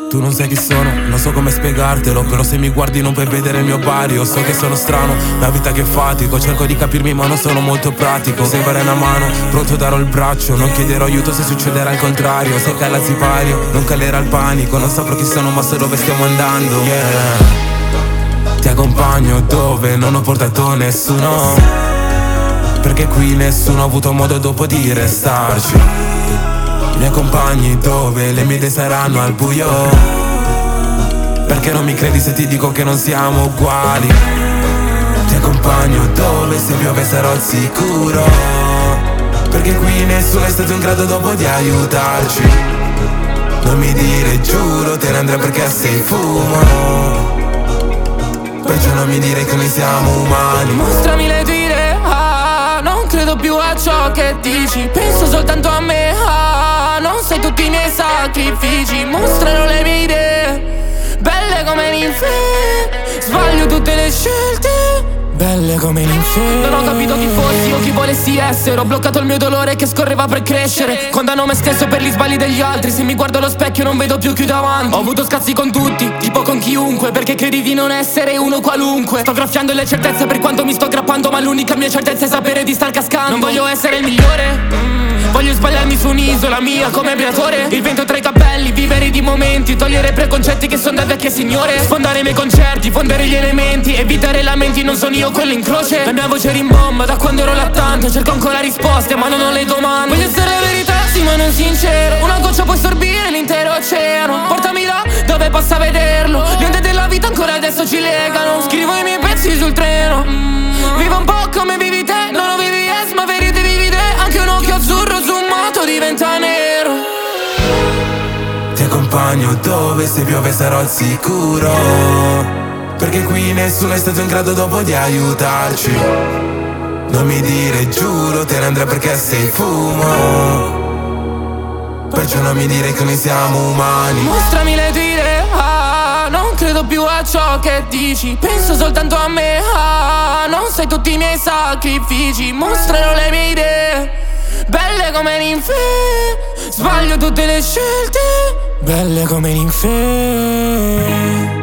Tu non sai chi sono, non so come spiegartelo, però se mi guardi non puoi vedere il mio barrio. So che sono strano, la vita che fatico, cerco di capirmi ma non sono molto pratico. Se vorrei una mano, pronto darò il braccio, non chiederò aiuto se succederà il contrario. Se cala il sipario, non calerà il panico, non saprò chi sono ma so dove stiamo andando. Yeah. Ti accompagno dove non ho portato nessuno, perché qui nessuno ha avuto modo dopo di restarci. Mi accompagni dove le mie idee saranno al buio, perché non mi credi se ti dico che non siamo uguali. Ti accompagno dove se piove sarò al sicuro, perché qui nessuno è stato in grado dopo di aiutarci. Non mi dire giuro, te ne andrai perché sei fumo, perciò non mi dire che noi siamo umani. Mostrami le tue idee, non credo più a ciò che dici, penso soltanto a me, non sai tutti i miei sacrifici. Mostrano le mie idee, belle come l'inferno, sbaglio tutte le scelte, belle come l'inferno. Non ho capito chi fossi o chi volessi essere, ho bloccato il mio dolore che scorreva per crescere. Condanno me stesso per gli sbagli degli altri, se mi guardo allo specchio non vedo più chi davanti. Ho avuto scazzi con tutti, tipo con chiunque, perché credi di non essere uno qualunque. Sto graffiando le certezze per quanto mi sto aggrappando, ma l'unica mia certezza è sapere di star cascando. Non voglio essere il migliore, voglio sbagliarmi su un'isola mia come Briatore. Il vento tra i capelli, vivere di momenti, togliere preconcetti che sono da vecchie signore. Sfondare i miei concerti, fondere gli elementi, evitare lamenti, non sono io quello in croce. La mia voce rimbomba da quando ero lattante, cerco ancora risposte ma non ho le domande. Voglio essere verità sì ma non sincero, una goccia può sorbire l'intero oceano. Portami là dove possa vederlo, le onde della vita ancora adesso ci legano. Scrivo i miei pezzi sul treno, vivo un po' come vivi te, non lo vivi yes ma verite vivi te. Anche un occhio azzurro su un moto diventa nero. Ti accompagno dove se piove sarò al sicuro, perché qui nessuno è stato in grado dopo di aiutarci. Non mi dire giuro, te ne andrai perché sei fumo, perciò non mi dire che noi siamo umani. Mostrami le tue idee, non credo più a ciò che dici, penso soltanto a me, non sai tutti i miei sacrifici. Mostrano le mie idee, belle come l'inferno, sbaglio tutte le scelte, belle come l'inferno.